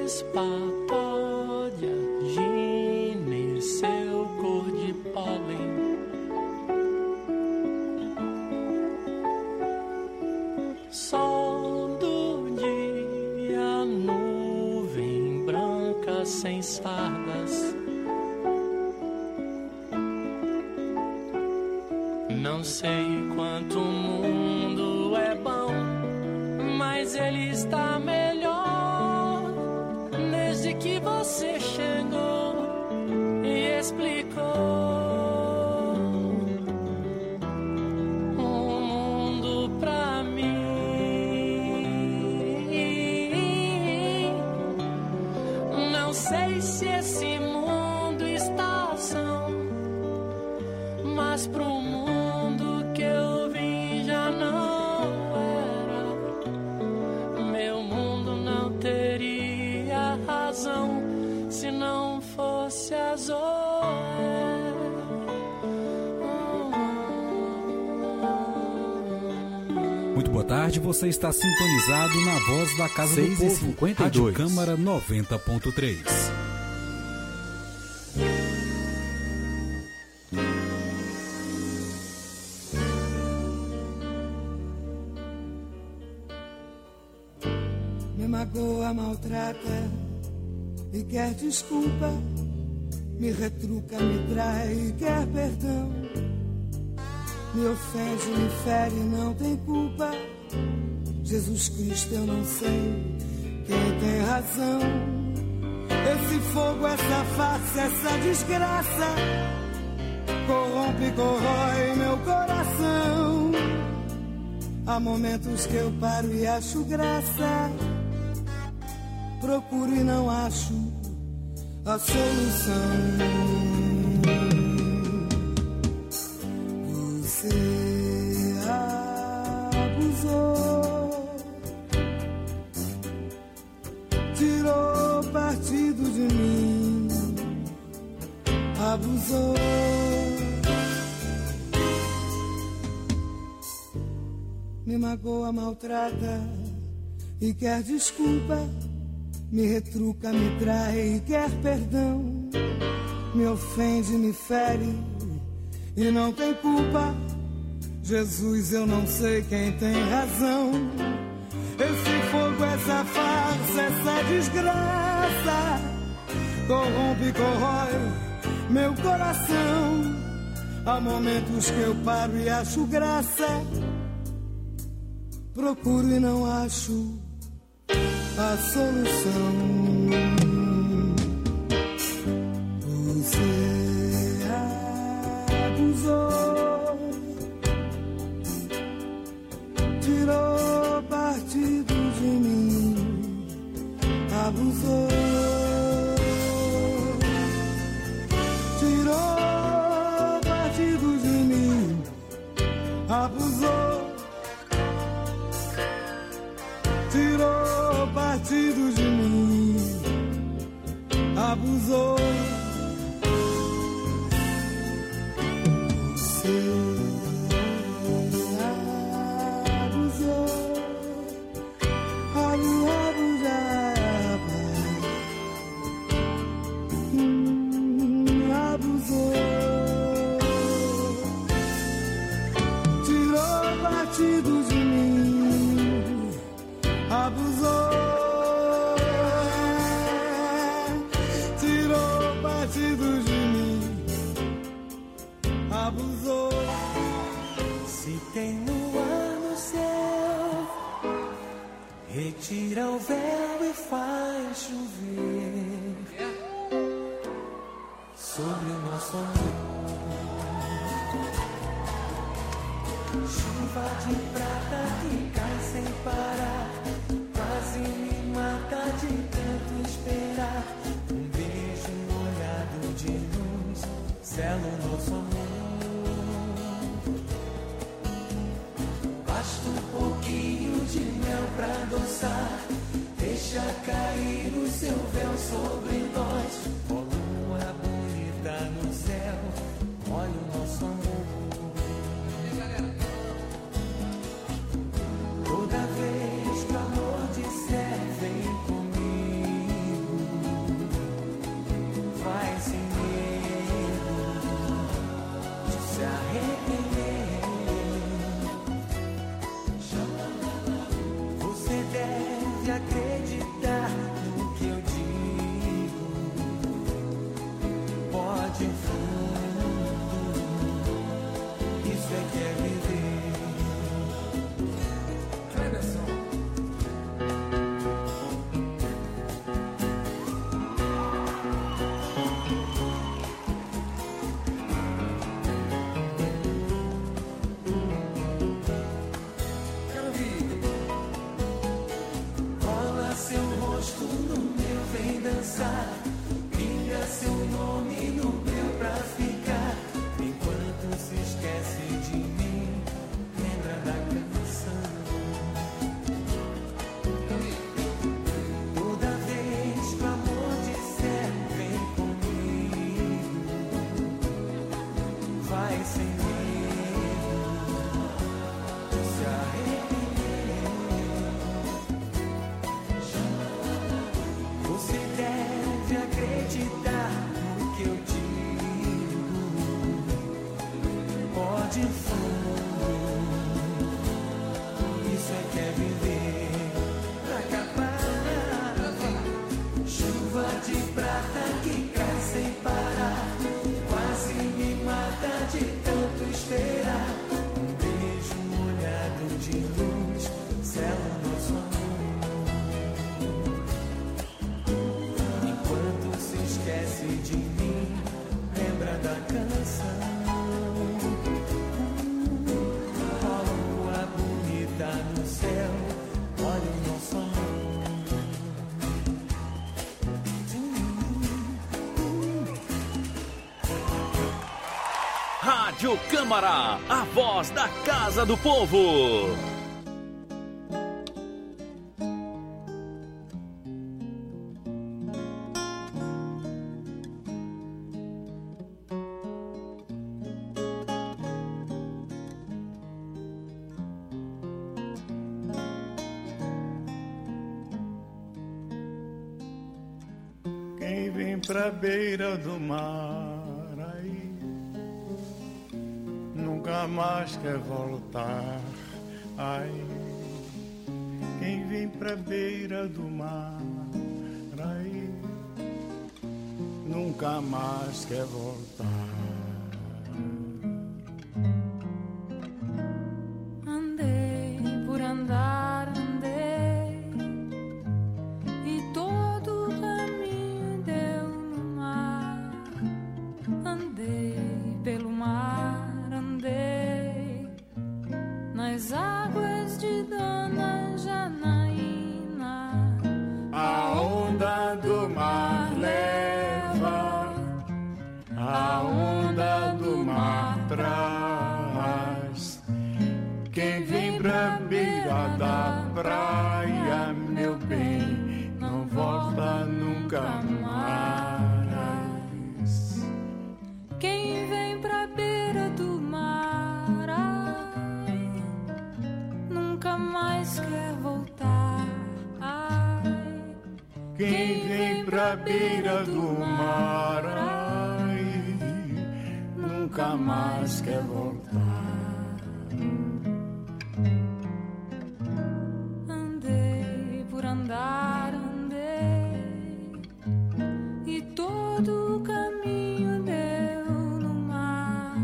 flores, patódia, gine, seu cor de pólen. Sol do dia, nuvem branca sem sardas. Não sei quanto o mundo é bom, mas ele está melhor desde que você chegou e explicou o mundo pra mim. Não sei se esse mundo está são, mas pro mundo que eu vim já não era. Meu mundo não teria razão se não fosse a Zoé. Muito boa tarde, você está sintonizado na Voz da Casa do Povo, 6h52. Rádio Câmara 90.3. Me magoa, maltrata e quer desculpa, me retruca, me trai e quer perdão, me ofende, me fere, não tem culpa. Jesus Cristo, eu não sei quem tem razão. Esse fogo, essa farsa, essa desgraça corrompe, corrói meu coração. Há momentos que eu paro e acho graça, procuro e não acho a solução. Você abusou, tirou partido de mim, abusou. Me magoa, maltrata e quer desculpa, me retruca, me trai e quer perdão, me ofende, me fere e não tem culpa. Jesus, eu não sei quem tem razão. Esse fogo, essa farsa, essa desgraça corrompe, corrói meu coração. Há momentos que eu paro e acho graça, procuro e não acho a solução. Você abusou, tirou partido de mim, abusou, tirou partido de mim, abusou, tirou partido de mim, abusou. Você abusou, abusou, tirou partido de mim, abusou, tirou partido de mim, abusou. Se tem lua no céu, retira o véu e faz chover sobre o nosso amor. Chuva de prata que cai sem parar, quase me mata de tanto esperar. Um beijo molhado de luz sela o nosso amor. Basta um pouquinho de mel pra adoçar, deixa cair o seu véu sobre nós. Ó lua bonita no céu, olha o nosso amor. Toda vez que o amor disser vem comigo, Rádio Câmara, a voz da Casa do Povo. Quem vem pra beira do mar aí nunca mais quer voltar. Ai, quem vem pra beira do mar aí nunca mais quer voltar. Andei por andar, andei e todo o caminho deu no mar. Andei pelo mar, andei nas águas de Dona Janaína. A onda do mar leva, a onda do mar traz. Quem vem pra beira da praia, meu bem, não volta nunca mais. Quem vem pra beira do mar, ai, nunca mais quer voltar. Ai, Quem vem pra beira do mar, ai, nunca mais quer voltar. andei por andar, andei e todo o caminho deu no mar.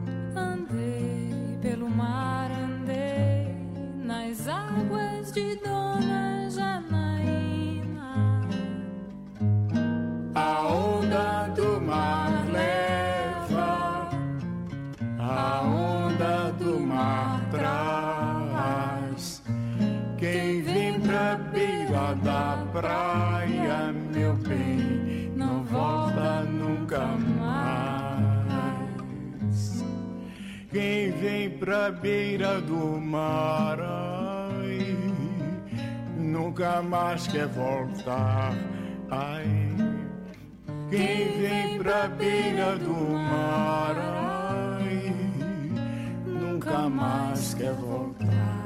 Andei pelo mar, andei nas águas de Dona Janaína. A onda do mar leva, a onda do mar traz. Quem vem pra beira da praia, meu bem, não volta nunca mais. Quem vem pra beira do mar, ai, nunca mais quer voltar. Ai, quem vem pra beira do mar, ai, nunca mais quer voltar.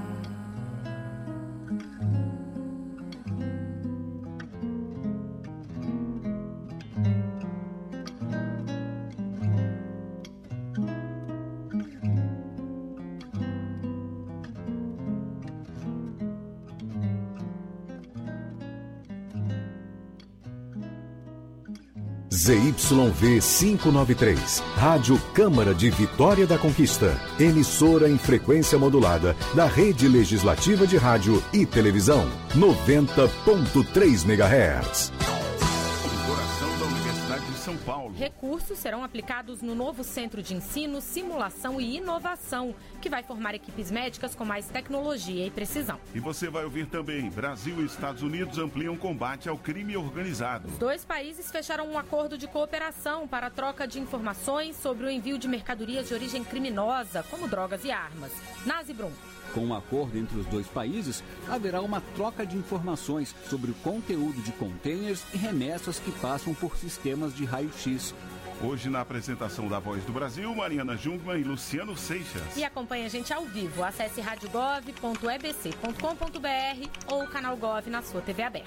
ZYV 593, Rádio Câmara de Vitória da Conquista, emissora em frequência modulada da Rede Legislativa de Rádio e Televisão, 90.3 MHz. Coração da Universidade de São Paulo. Recursos serão aplicados no novo Centro de Ensino, Simulação e Inovação, que vai formar equipes médicas com mais tecnologia e precisão. E você vai ouvir também, Brasil e Estados Unidos ampliam combate ao crime organizado. Os dois países fecharam um acordo de cooperação para a troca de informações sobre o envio de mercadorias de origem criminosa, como drogas e armas. Nazi Brum. Com um acordo entre os dois países, haverá uma troca de informações sobre o conteúdo de contêineres e remessas que passam por sistemas de raio-x. Hoje, na apresentação da Voz do Brasil, Mariana Jungmann e Luciano Seixas. E acompanhe a gente ao vivo. Acesse radiogov.ebc.com.br ou o canal Gov na sua TV aberta.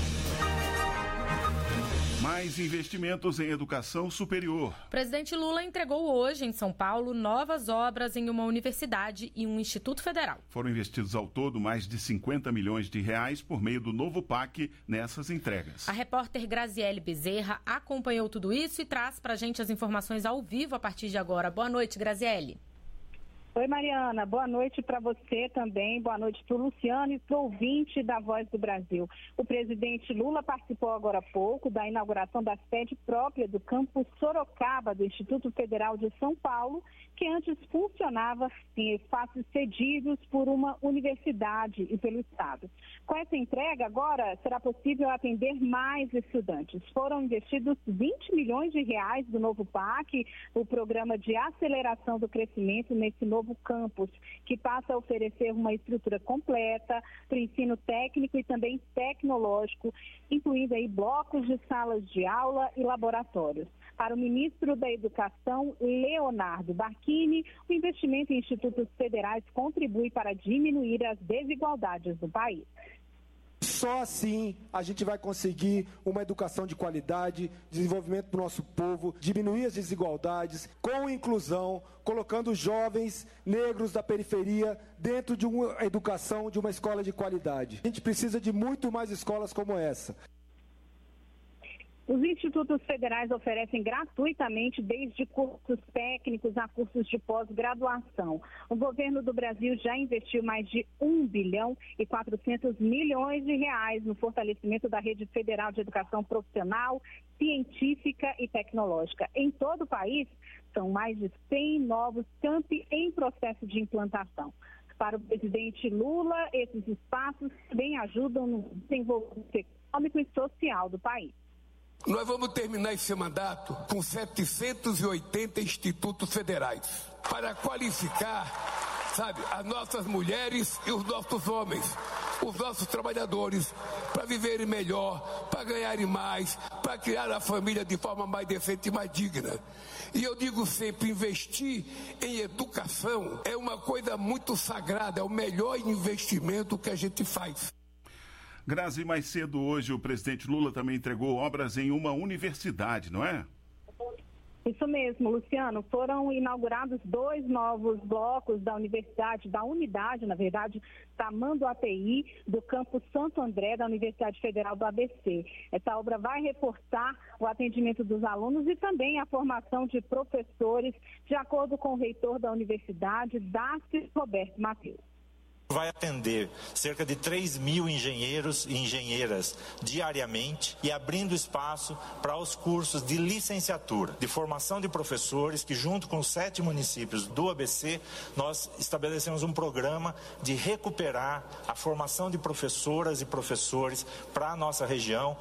Mais investimentos em educação superior. O presidente Lula entregou hoje, em São Paulo, novas obras em uma universidade e um instituto federal. Foram investidos ao todo mais de 50 milhões de reais por meio do novo PAC nessas entregas. A repórter Graziele Bezerra acompanhou tudo isso e traz pra gente as informações ao vivo a partir de agora. Boa noite, Graziele. Oi, Mariana. Boa noite para você também. Boa noite para o Luciano e para o ouvinte da Voz do Brasil. O presidente Lula participou agora há pouco da inauguração da sede própria do campus Sorocaba do Instituto Federal de São Paulo, que antes funcionava em espaços cedidos por uma universidade e pelo Estado. Com essa entrega, agora será possível atender mais estudantes. Foram investidos 20 milhões de reais do novo PAC, o Programa de Aceleração do Crescimento, nesse novo campus, que passa a oferecer uma estrutura completa para o ensino técnico e também tecnológico, incluindo aí blocos de salas de aula e laboratórios. Para o ministro da Educação, Leonardo Barquini, o investimento em institutos federais contribui para diminuir as desigualdades do país. Só assim a gente vai conseguir uma educação de qualidade, desenvolvimento do nosso povo, diminuir as desigualdades, com inclusão, colocando jovens negros da periferia dentro de uma educação, de uma escola de qualidade. A gente precisa de muito mais escolas como essa. Os institutos federais oferecem gratuitamente desde cursos técnicos a cursos de pós-graduação. O governo do Brasil já investiu mais de 1 bilhão e 400 milhões de reais no fortalecimento da rede federal de educação profissional, científica e tecnológica. Em todo o país, são mais de 100 novos campi em processo de implantação. Para o presidente Lula, esses espaços também ajudam no desenvolvimento econômico e social do país. Nós vamos terminar esse mandato com 780 institutos federais para qualificar, as nossas mulheres e os nossos homens, os nossos trabalhadores, para viverem melhor, para ganharem mais, para criar a família de forma mais decente e mais digna. E eu digo sempre, investir em educação é uma coisa muito sagrada, é o melhor investimento que a gente faz. Grazi, mais cedo hoje o presidente Lula também entregou obras em uma universidade, não é? Isso mesmo, Luciano. Foram inaugurados 2 novos blocos da unidade, Tamanduá API, do campus Santo André, da Universidade Federal do ABC. Essa obra vai reforçar o atendimento dos alunos e também a formação de professores, de acordo com o reitor da universidade, Dácio Roberto Matheus. Vai atender cerca de 3 mil engenheiros e engenheiras diariamente e abrindo espaço para os cursos de licenciatura, de formação de professores, que junto com os 7 municípios do ABC, nós estabelecemos um programa de recuperar a formação de professoras e professores para a nossa região.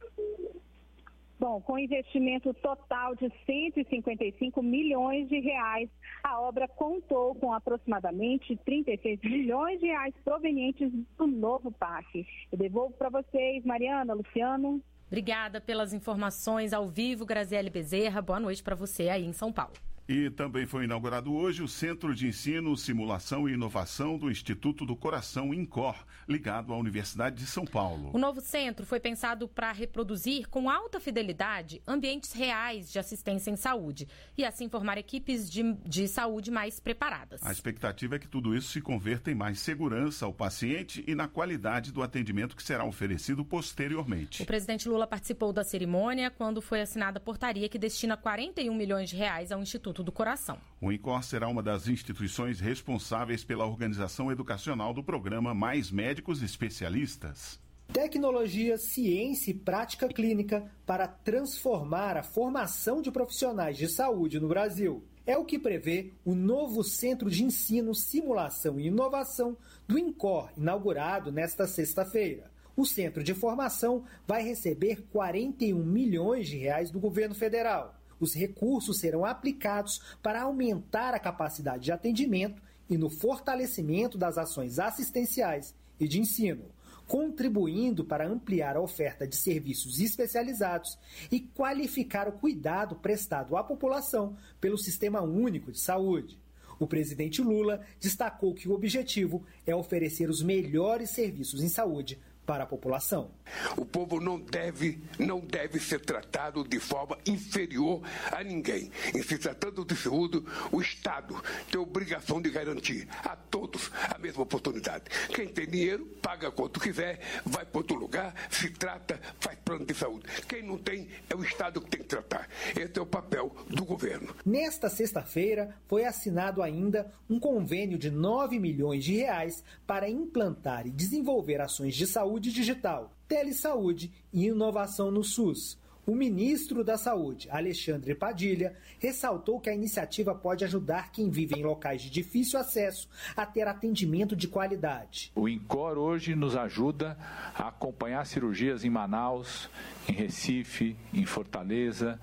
Bom, com investimento total de 155 milhões de reais, a obra contou com aproximadamente 36 milhões de reais provenientes do novo PAC. Eu devolvo para vocês, Mariana, Luciano. Obrigada pelas informações ao vivo, Graziele Bezerra. Boa noite para você aí em São Paulo. E também foi inaugurado hoje o Centro de Ensino, Simulação e Inovação do Instituto do Coração, INCOR, ligado à Universidade de São Paulo. O novo centro foi pensado para reproduzir com alta fidelidade ambientes reais de assistência em saúde e assim formar equipes de saúde mais preparadas. A expectativa é que tudo isso se converta em mais segurança ao paciente e na qualidade do atendimento que será oferecido posteriormente. O presidente Lula participou da cerimônia quando foi assinada a portaria que destina 41 milhões de reais ao Instituto do Coração. O INCOR será uma das instituições responsáveis pela organização educacional do programa Mais Médicos Especialistas. Tecnologia, ciência e prática clínica para transformar a formação de profissionais de saúde no Brasil. É o que prevê o novo Centro de Ensino, Simulação e Inovação do INCOR, inaugurado nesta sexta-feira. O Centro de Formação vai receber 41 milhões de reais do governo federal. Os recursos serão aplicados para aumentar a capacidade de atendimento e no fortalecimento das ações assistenciais e de ensino, contribuindo para ampliar a oferta de serviços especializados e qualificar o cuidado prestado à população pelo Sistema Único de Saúde. O presidente Lula destacou que o objetivo é oferecer os melhores serviços em saúde para a população. O povo não deve ser tratado de forma inferior a ninguém. Em se tratando de saúde, o Estado tem a obrigação de garantir a todos a mesma oportunidade. Quem tem dinheiro, paga quanto quiser, vai para outro lugar, se trata, faz plano de saúde. Quem não tem, é o Estado que tem que tratar. Esse é o papel do governo. Nesta sexta-feira, foi assinado ainda um convênio de 9 milhões de reais para implantar e desenvolver ações de saúde digital, telesaúde e inovação no SUS. O ministro da Saúde, Alexandre Padilha, ressaltou que a iniciativa pode ajudar quem vive em locais de difícil acesso a ter atendimento de qualidade. O INCOR hoje nos ajuda a acompanhar cirurgias em Manaus, em Recife, em Fortaleza,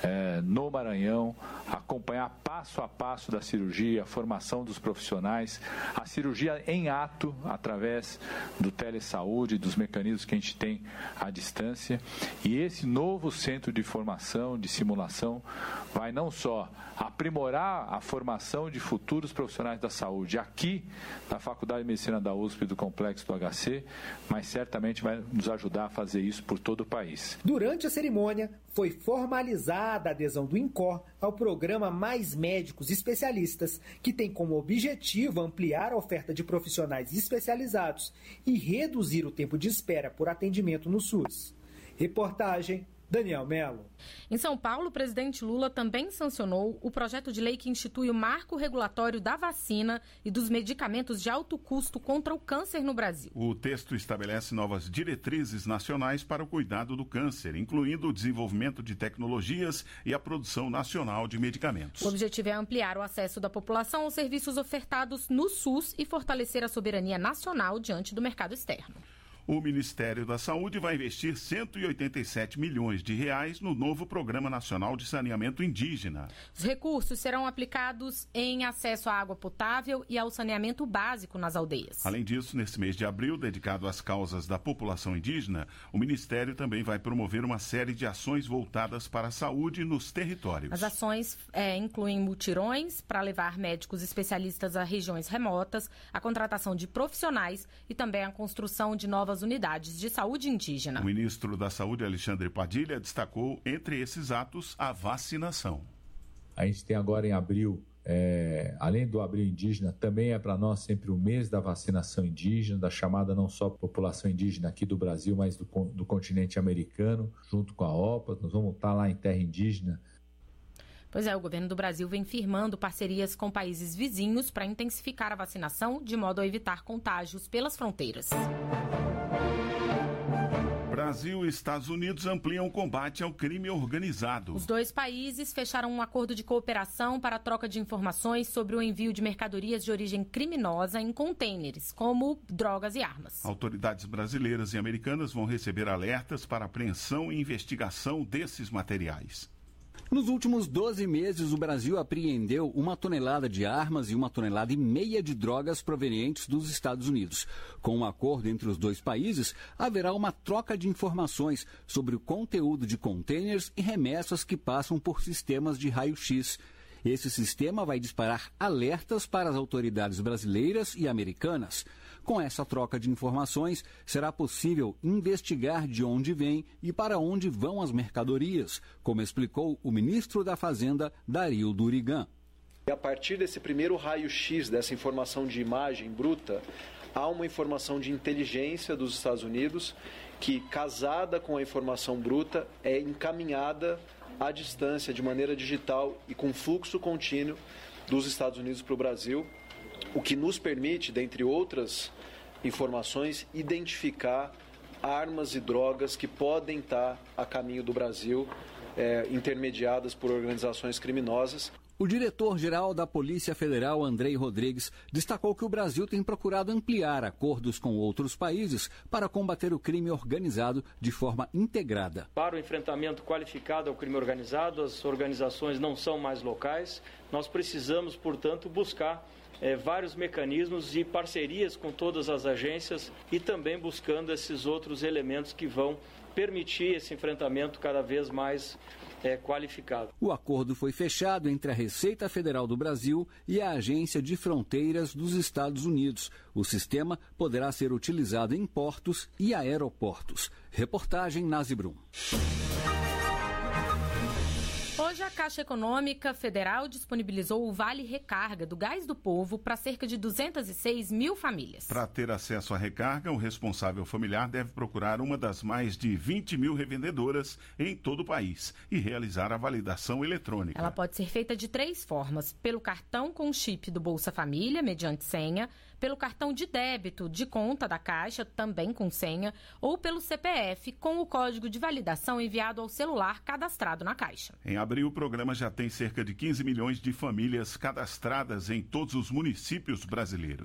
no Maranhão, acompanhar passo a passo da cirurgia, a formação dos profissionais, a cirurgia em ato, através do telesaúde, dos mecanismos que a gente tem à distância. E esse novo centro de formação, de simulação, vai não só aprimorar a formação de futuros profissionais da saúde aqui na Faculdade de Medicina da USP do Complexo do HC, mas certamente vai nos ajudar a fazer isso por todo o país. Durante a cerimônia, foi formalizada a adesão do INCOR ao programa Mais Médicos Especialistas, que tem como objetivo ampliar a oferta de profissionais especializados e reduzir o tempo de espera por atendimento no SUS. Reportagem Daniel Melo. Em São Paulo, o presidente Lula também sancionou o projeto de lei que institui o marco regulatório da vacina e dos medicamentos de alto custo contra o câncer no Brasil. O texto estabelece novas diretrizes nacionais para o cuidado do câncer, incluindo o desenvolvimento de tecnologias e a produção nacional de medicamentos. O objetivo é ampliar o acesso da população aos serviços ofertados no SUS e fortalecer a soberania nacional diante do mercado externo. O Ministério da Saúde vai investir 187 milhões de reais no novo Programa Nacional de Saneamento Indígena. Os recursos serão aplicados em acesso à água potável e ao saneamento básico nas aldeias. Além disso, nesse mês de abril, dedicado às causas da população indígena, o Ministério também vai promover uma série de ações voltadas para a saúde nos territórios. As ações incluem mutirões para levar médicos especialistas a regiões remotas, a contratação de profissionais e também a construção de novas unidades de saúde indígena. O ministro da Saúde, Alexandre Padilha, destacou entre esses atos a vacinação. A gente tem agora em abril, além do abril indígena, também é para nós sempre o mês da vacinação indígena, da chamada não só população indígena aqui do Brasil, mas do continente americano, junto com a OPA. Nós vamos estar lá em terra indígena. Pois é, o governo do Brasil vem firmando parcerias com países vizinhos para intensificar a vacinação, de modo a evitar contágios pelas fronteiras. Brasil e Estados Unidos ampliam o combate ao crime organizado. Os dois países fecharam um acordo de cooperação para a troca de informações sobre o envio de mercadorias de origem criminosa em contêineres, como drogas e armas. Autoridades brasileiras e americanas vão receber alertas para apreensão e investigação desses materiais. Nos últimos 12 meses, o Brasil apreendeu 1 tonelada de armas e 1,5 toneladas de drogas provenientes dos Estados Unidos. Com um acordo entre os dois países, haverá uma troca de informações sobre o conteúdo de contêineres e remessas que passam por sistemas de raio-x. Esse sistema vai disparar alertas para as autoridades brasileiras e americanas. Com essa troca de informações, será possível investigar de onde vem e para onde vão as mercadorias, como explicou o ministro da Fazenda, Dario Durigan. A partir desse primeiro raio-x, dessa informação de imagem bruta, há uma informação de inteligência dos Estados Unidos que, casada com a informação bruta, é encaminhada à distância, de maneira digital e com fluxo contínuo dos Estados Unidos para o Brasil, o que nos permite, dentre outras informações, identificar armas e drogas que podem estar a caminho do Brasil, intermediadas por organizações criminosas. O diretor-geral da Polícia Federal, Andrei Rodrigues, destacou que o Brasil tem procurado ampliar acordos com outros países para combater o crime organizado de forma integrada. Para o enfrentamento qualificado ao crime organizado, as organizações não são mais locais. Nós precisamos, portanto, buscar vários mecanismos e parcerias com todas as agências e também buscando esses outros elementos que vão permitir esse enfrentamento cada vez mais qualificado. O acordo foi fechado entre a Receita Federal do Brasil e a Agência de Fronteiras dos Estados Unidos. O sistema poderá ser utilizado em portos e aeroportos. Reportagem Nazi Brum. Hoje, a Caixa Econômica Federal disponibilizou o Vale Recarga do Gás do Povo para cerca de 206 mil famílias. Para ter acesso à recarga, o responsável familiar deve procurar uma das mais de 20 mil revendedoras em todo o país e realizar a validação eletrônica. Ela pode ser feita de 3 formas: pelo cartão com chip do Bolsa Família, mediante senha, pelo cartão de débito de conta da Caixa, também com senha, ou pelo CPF, com o código de validação enviado ao celular cadastrado na Caixa. Em abril, o programa já tem cerca de 15 milhões de famílias cadastradas em todos os municípios brasileiros.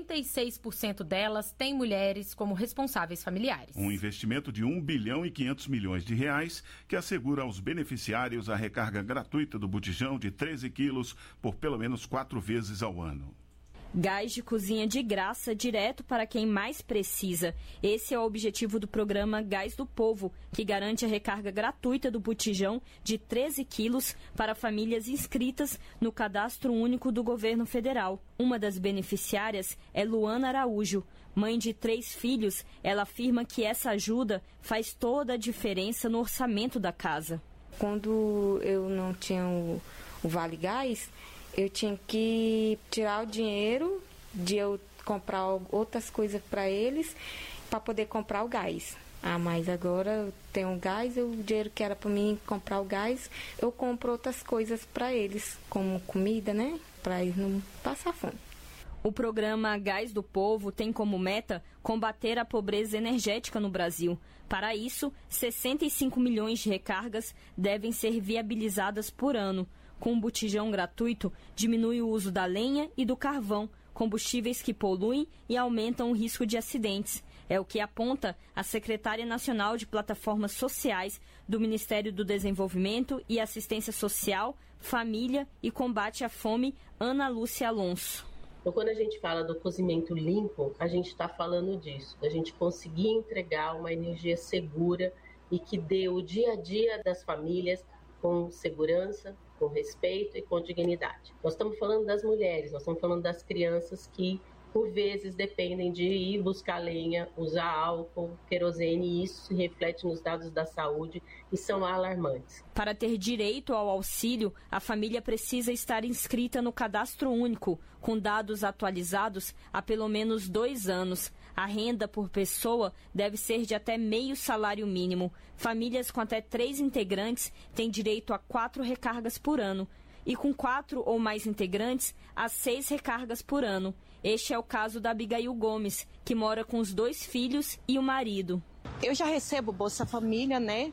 96% delas têm mulheres como responsáveis familiares. Um investimento de 1 bilhão e 500 milhões de reais que assegura aos beneficiários a recarga gratuita do botijão de 13 quilos por pelo menos 4 vezes ao ano. Gás de cozinha de graça direto para quem mais precisa. Esse é o objetivo do programa Gás do Povo, que garante a recarga gratuita do botijão de 13 quilos para famílias inscritas no Cadastro Único do Governo Federal. Uma das beneficiárias é Luana Araújo. Mãe de 3 filhos, ela afirma que essa ajuda faz toda a diferença no orçamento da casa. Quando eu não tinha o Vale Gás, eu tinha que tirar o dinheiro de eu comprar outras coisas para eles para poder comprar o gás. Mas agora eu tenho gás, o dinheiro que era para mim comprar o gás, eu compro outras coisas para eles, como comida, né? Para eles não passar fome. O programa Gás do Povo tem como meta combater a pobreza energética no Brasil. Para isso, 65 milhões de recargas devem ser viabilizadas por ano. Com o botijão gratuito, diminui o uso da lenha e do carvão, combustíveis que poluem e aumentam o risco de acidentes. É o que aponta a secretária nacional de Plataformas Sociais do Ministério do Desenvolvimento e Assistência Social, Família e Combate à Fome, Ana Lúcia Alonso. Então, quando a gente fala do cozimento limpo, a gente está falando disso, da gente conseguir entregar uma energia segura e que dê o dia a dia das famílias com segurança, com respeito e com dignidade. Nós estamos falando das mulheres, nós estamos falando das crianças que, por vezes, dependem de ir buscar lenha, usar álcool, querosene, e isso se reflete nos dados da saúde e são alarmantes. Para ter direito ao auxílio, a família precisa estar inscrita no Cadastro Único, com dados atualizados há pelo menos 2 anos. A renda por pessoa deve ser de até meio salário mínimo. Famílias com até 3 integrantes têm direito a 4 recargas por ano. E com 4 ou mais integrantes, a 6 recargas por ano. Este é o caso da Abigail Gomes, que mora com os 2 filhos e o marido. Eu já recebo Bolsa Família, né?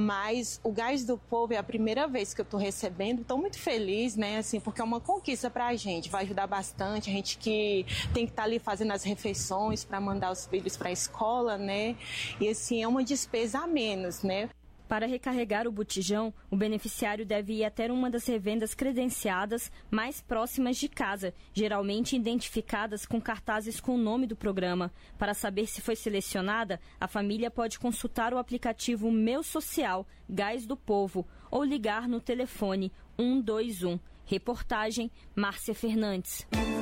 Mas o Gás do Povo é a primeira vez que eu estou recebendo. Estou muito feliz, né? Assim, porque é uma conquista para a gente. Vai ajudar bastante. A gente que tem que estar ali fazendo as refeições para mandar os filhos para a escola, né? E assim, é uma despesa a menos, né? Para recarregar o botijão, o beneficiário deve ir até uma das revendas credenciadas mais próximas de casa, geralmente identificadas com cartazes com o nome do programa. Para saber se foi selecionada, a família pode consultar o aplicativo Meu Social, Gás do Povo, ou ligar no telefone 121. Reportagem Márcia Fernandes.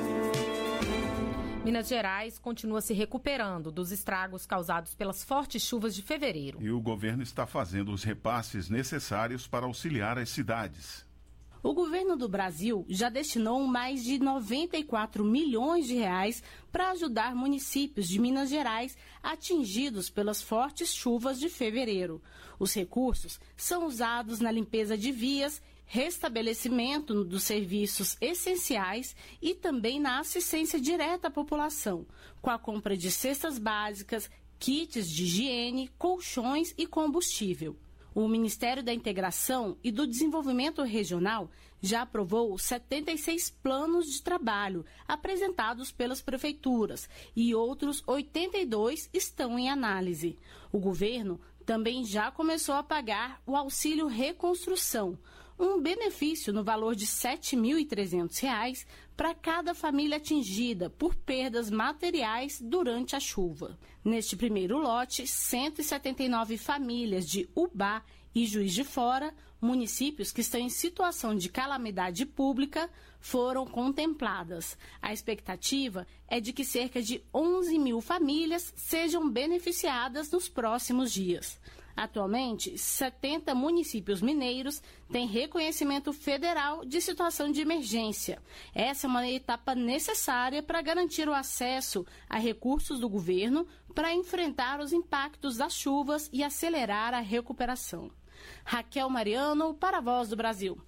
Minas Gerais continua se recuperando dos estragos causados pelas fortes chuvas de fevereiro. E o governo está fazendo os repasses necessários para auxiliar as cidades. O governo do Brasil já destinou mais de 94 milhões de reais para ajudar municípios de Minas Gerais atingidos pelas fortes chuvas de fevereiro. Os recursos são usados na limpeza de vias, restabelecimento dos serviços essenciais e também na assistência direta à população, com a compra de cestas básicas, kits de higiene, colchões e combustível. O Ministério da Integração e do Desenvolvimento Regional já aprovou 76 planos de trabalho apresentados pelas prefeituras e outros 82 estão em análise. O governo também já começou a pagar o Auxílio Reconstrução, um benefício no valor de R$ 7.300 para cada família atingida por perdas materiais durante a chuva. Neste primeiro lote, 179 famílias de Ubá e Juiz de Fora, municípios que estão em situação de calamidade pública, foram contempladas. A expectativa é de que cerca de 11 mil famílias sejam beneficiadas nos próximos dias. Atualmente, 70 municípios mineiros têm reconhecimento federal de situação de emergência. Essa é uma etapa necessária para garantir o acesso a recursos do governo para enfrentar os impactos das chuvas e acelerar a recuperação. Raquel Mariano, para a Voz do Brasil.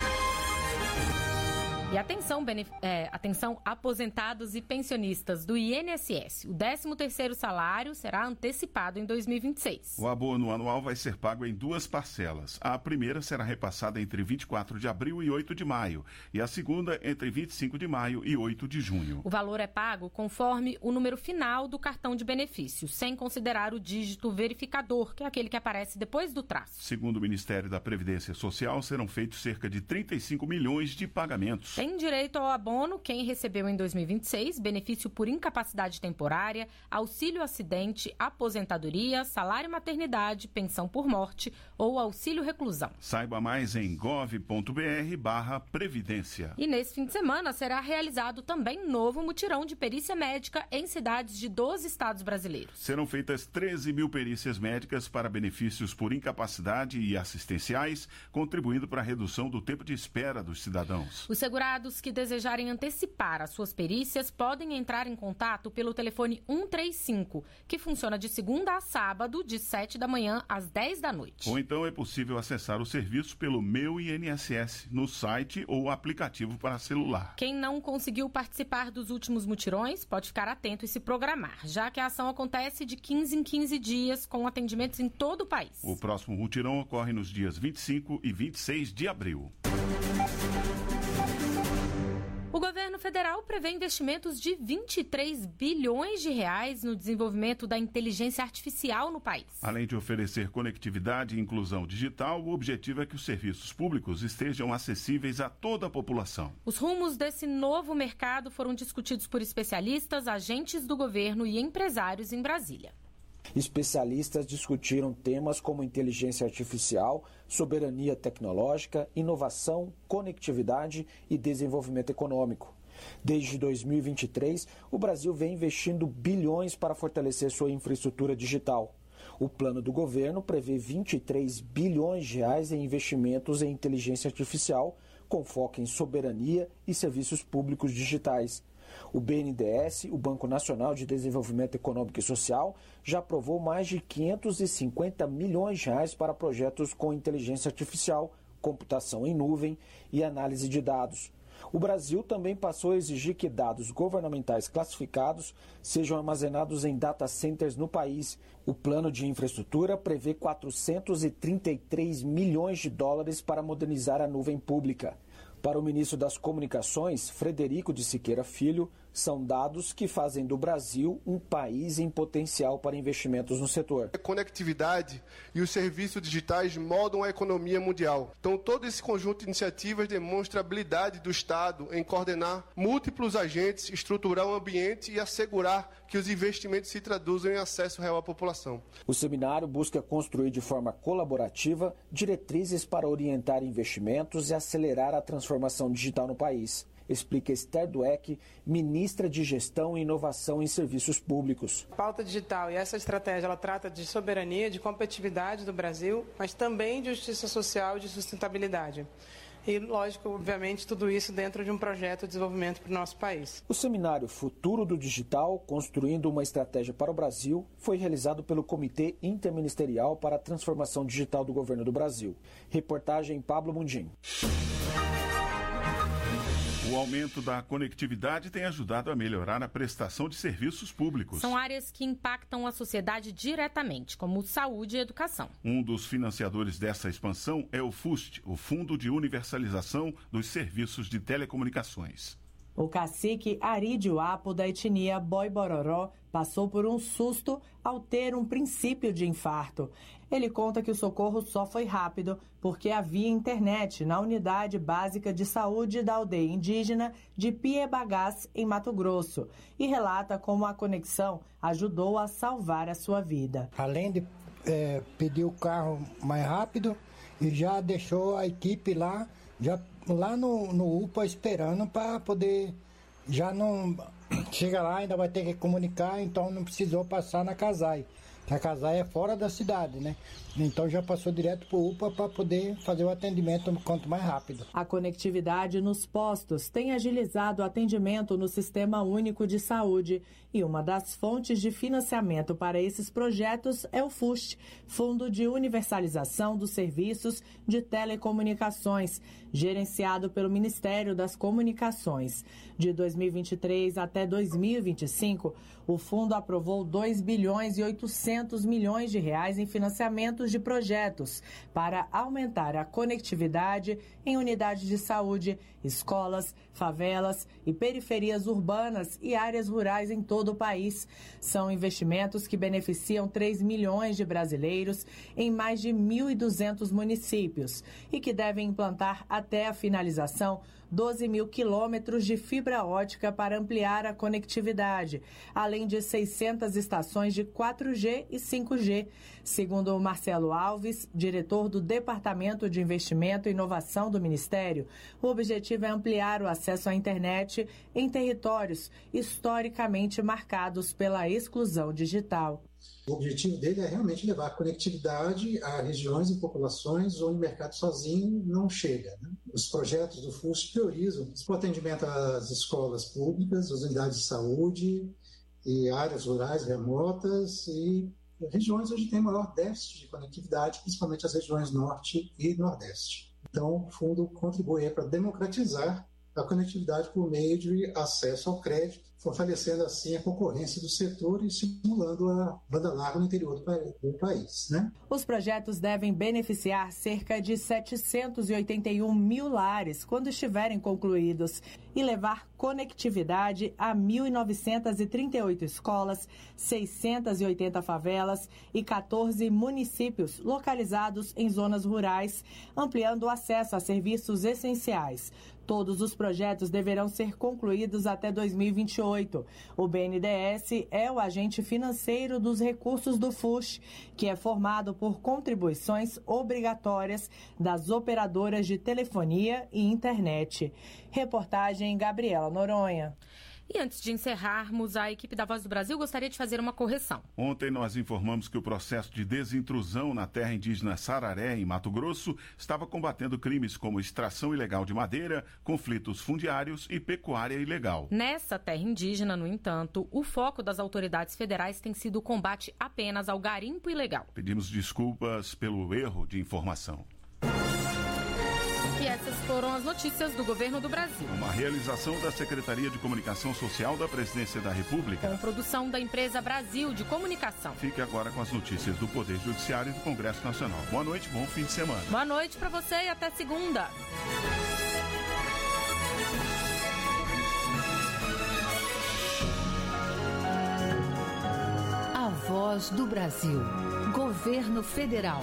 E atenção aposentados e pensionistas do INSS. O 13º salário será antecipado em 2026. O abono anual vai ser pago em 2 parcelas. A primeira será repassada entre 24 de abril e 8 de maio. E a segunda entre 25 de maio e 8 de junho. O valor é pago conforme o número final do cartão de benefício, sem considerar o dígito verificador, que é aquele que aparece depois do traço. Segundo o Ministério da Previdência Social, serão feitos cerca de 35 milhões de pagamentos. Tem direito ao abono quem recebeu em 2026 benefício por incapacidade temporária, auxílio acidente, aposentadoria, salário maternidade, pensão por morte ou auxílio reclusão. Saiba mais em gov.br/previdência. E nesse fim de semana será realizado também novo mutirão de perícia médica em cidades de 12 estados brasileiros. Serão feitas 13 mil perícias médicas para benefícios por incapacidade e assistenciais, contribuindo para a redução do tempo de espera dos cidadãos. Os segurados que desejarem antecipar as suas perícias podem entrar em contato pelo telefone 135, que funciona de segunda a sábado, de 7 da manhã às 10 da noite. Ou então é possível acessar o serviço pelo Meu INSS, no site ou aplicativo para celular. Quem não conseguiu participar dos últimos mutirões pode ficar atento e se programar, já que a ação acontece de 15 em 15 dias, com atendimentos em todo o país. O próximo mutirão ocorre nos dias 25 e 26 de abril. O governo federal prevê investimentos de 23 bilhões de reais no desenvolvimento da inteligência artificial no país. Além de oferecer conectividade e inclusão digital, o objetivo é que os serviços públicos estejam acessíveis a toda a população. Os rumos desse novo mercado foram discutidos por especialistas, agentes do governo e empresários em Brasília. Especialistas discutiram temas como inteligência artificial, soberania tecnológica, inovação, conectividade e desenvolvimento econômico. Desde 2023, o Brasil vem investindo bilhões para fortalecer sua infraestrutura digital. O plano do governo prevê 23 bilhões de reais em investimentos em inteligência artificial, com foco em soberania e serviços públicos digitais. O BNDES, o Banco Nacional de Desenvolvimento Econômico e Social, já aprovou mais de 550 milhões de reais para projetos com inteligência artificial, computação em nuvem e análise de dados. O Brasil também passou a exigir que dados governamentais classificados sejam armazenados em data centers no país. O plano de infraestrutura prevê 433 milhões de dólares para modernizar a nuvem pública. Para o ministro das Comunicações, Frederico de Siqueira Filho, são dados que fazem do Brasil um país em potencial para investimentos no setor. A conectividade e os serviços digitais moldam a economia mundial. Então, todo esse conjunto de iniciativas demonstra a habilidade do Estado em coordenar múltiplos agentes, estruturar o ambiente e assegurar que os investimentos se traduzam em acesso real à população. O seminário busca construir de forma colaborativa diretrizes para orientar investimentos e acelerar a transformação digital no país. Explica Esther Dweck, ministra de Gestão e Inovação em Serviços Públicos. A pauta digital e essa estratégia, ela trata de soberania, de competitividade do Brasil, mas também de justiça social e de sustentabilidade. E, lógico, obviamente, tudo isso dentro de um projeto de desenvolvimento para o nosso país. O seminário Futuro do Digital, Construindo uma Estratégia para o Brasil, foi realizado pelo Comitê Interministerial para a Transformação Digital do Governo do Brasil. Reportagem Pablo Mundim. O aumento da conectividade tem ajudado a melhorar a prestação de serviços públicos. São áreas que impactam a sociedade diretamente, como saúde e educação. Um dos financiadores dessa expansão é o FUST, o Fundo de Universalização dos Serviços de Telecomunicações. O cacique Arídio Apo, da etnia Boi-Bororó, passou por um susto ao ter um princípio de infarto. Ele conta que o socorro só foi rápido porque havia internet na Unidade Básica de Saúde da aldeia indígena de Piebagás, em Mato Grosso, e relata como a conexão ajudou a salvar a sua vida. Além de pedir o carro mais rápido, e já deixou a equipe lá no UPA esperando para poder, já não chega lá, ainda vai ter que comunicar, então não precisou passar na Casai. A Casai é fora da cidade, né? Então já passou direto para o UPA para poder fazer o atendimento quanto mais rápido. A conectividade nos postos tem agilizado o atendimento no Sistema Único de Saúde e uma das fontes de financiamento para esses projetos é o FUST, Fundo de Universalização dos Serviços de Telecomunicações, gerenciado pelo Ministério das Comunicações. De 2023 até 2025, o fundo aprovou 2 bilhões e 800 milhões de reais em financiamentos de projetos para aumentar a conectividade em unidades de saúde, escolas, favelas e periferias urbanas e áreas rurais em todo o país. São investimentos que beneficiam 3 milhões de brasileiros em mais de 1.200 municípios e que devem implantar até a finalização 12 mil quilômetros de fibra ótica para ampliar a conectividade, além de 600 estações de 4G e 5G. Segundo o Marcelo Alves, diretor do Departamento de Investimento e Inovação do Ministério, o objetivo é ampliar o acesso à internet em territórios historicamente marcados pela exclusão digital. O objetivo dele é realmente levar conectividade a regiões e populações onde o mercado sozinho não chega, né? Os projetos do FUST priorizam o atendimento às escolas públicas, às unidades de saúde e áreas rurais remotas e regiões onde tem maior déficit de conectividade, principalmente as regiões norte e nordeste. Então, o fundo contribui para democratizar a conectividade por meio de acesso ao crédito, fortalecendo assim a concorrência do setor e estimulando a banda larga no interior do país, né? Os projetos devem beneficiar cerca de 781 mil lares quando estiverem concluídos e levar conectividade a 1.938 escolas, 680 favelas e 14 municípios localizados em zonas rurais, ampliando o acesso a serviços essenciais. Todos os projetos deverão ser concluídos até 2028. O BNDES é o agente financeiro dos recursos do FUST, que é formado por contribuições obrigatórias das operadoras de telefonia e internet. Reportagem Gabriela Noronha. E antes de encerrarmos, a equipe da Voz do Brasil gostaria de fazer uma correção. Ontem nós informamos que o processo de desintrusão na terra indígena Sararé, em Mato Grosso, estava combatendo crimes como extração ilegal de madeira, conflitos fundiários e pecuária ilegal. Nessa terra indígena, no entanto, o foco das autoridades federais tem sido o combate apenas ao garimpo ilegal. Pedimos desculpas pelo erro de informação. E essas foram as notícias do Governo do Brasil. Uma realização da Secretaria de Comunicação Social da Presidência da República. Com produção da empresa Brasil de Comunicação. Fique agora com as notícias do Poder Judiciário e do Congresso Nacional. Boa noite, bom fim de semana. Boa noite para você e até segunda. A Voz do Brasil. Governo Federal.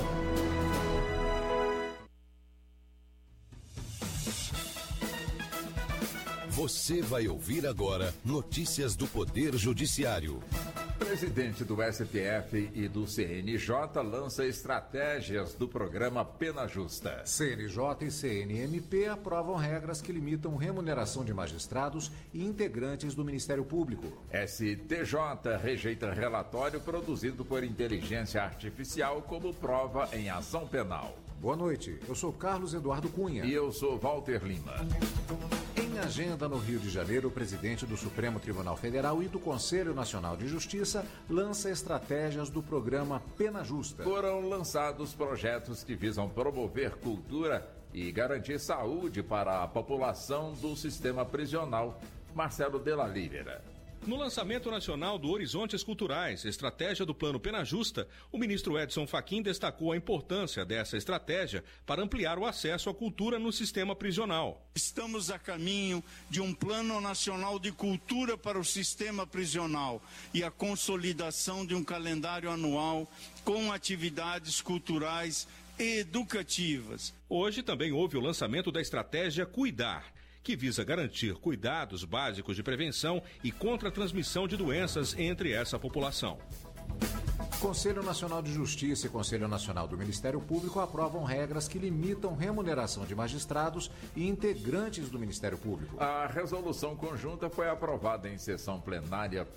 Você vai ouvir agora notícias do Poder Judiciário. Presidente do STF e do CNJ lança estratégias do programa Pena Justa. CNJ e CNMP aprovam regras que limitam remuneração de magistrados e integrantes do Ministério Público. STJ rejeita relatório produzido por inteligência artificial como prova em ação penal. Boa noite, eu sou Carlos Eduardo Cunha. E eu sou Walter Lima. Em agenda no Rio de Janeiro, o presidente do Supremo Tribunal Federal e do Conselho Nacional de Justiça lança estratégias do programa Pena Justa. Foram lançados projetos que visam promover cultura e garantir saúde para a população do sistema prisional. Marcelo Della Lívera. No lançamento nacional do Horizontes Culturais, estratégia do Plano Pena Justa, o ministro Edson Fachin destacou a importância dessa estratégia para ampliar o acesso à cultura no sistema prisional. Estamos a caminho de um Plano Nacional de Cultura para o sistema prisional e a consolidação de um calendário anual com atividades culturais e educativas. Hoje também houve o lançamento da estratégia Cuidar, que visa garantir cuidados básicos de prevenção e contra a transmissão de doenças entre essa população. Conselho Nacional de Justiça e Conselho Nacional do Ministério Público aprovam regras que limitam remuneração de magistrados e integrantes do Ministério Público. A resolução conjunta foi aprovada em sessão plenária